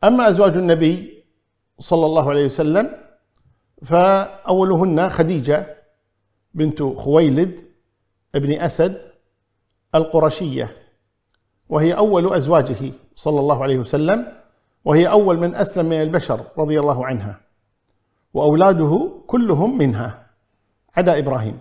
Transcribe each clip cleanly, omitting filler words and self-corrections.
أما أزواج النبي صلى الله عليه وسلم فأولهن خديجة بنت خويلد ابن أسد القرشية، وهي أول أزواجه صلى الله عليه وسلم، وهي أول من أسلم من البشر رضي الله عنها، وأولاده كلهم منها عدا إبراهيم،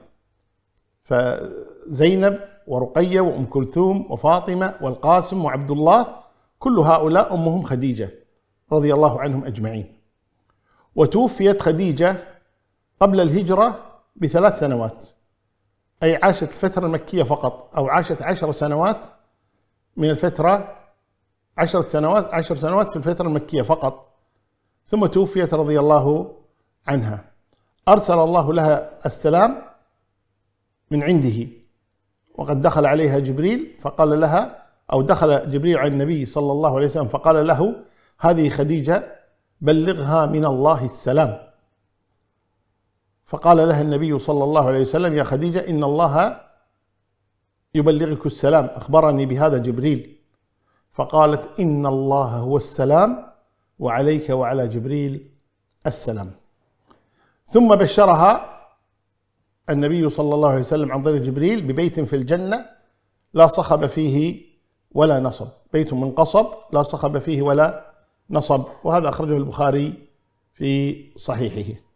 فزينب ورقية وأم كلثوم وفاطمة والقاسم وعبد الله كل هؤلاء أمهم خديجة رضي الله عنهم أجمعين. وتوفيت خديجة قبل الهجرة ب3 سنوات، أي عاشت الفترة المكية فقط، أو عاشت 10 سنوات من الفترة، 10 سنوات في الفترة المكية فقط، ثم توفيت رضي الله عنها. أرسل الله لها السلام من عنده، وقد دخل عليها جبريل فقال لها، أو دخل جبريل على النبي صلى الله عليه وسلم فقال له: هذه خديجة بلغها من الله السلام. فقال لها النبي صلى الله عليه وسلم: يا خديجة إن الله يبلغك السلام، أخبرني بهذا جبريل. فقالت: إن الله هو السلام وعليك وعلى جبريل السلام. ثم بشرها النبي صلى الله عليه وسلم عن طريق جبريل ببيت في الجنة لا صخب فيه ولا نصب، بيت من قصب لا صخب فيه ولا نصب، وهذا أخرجه البخاري في صحيحه.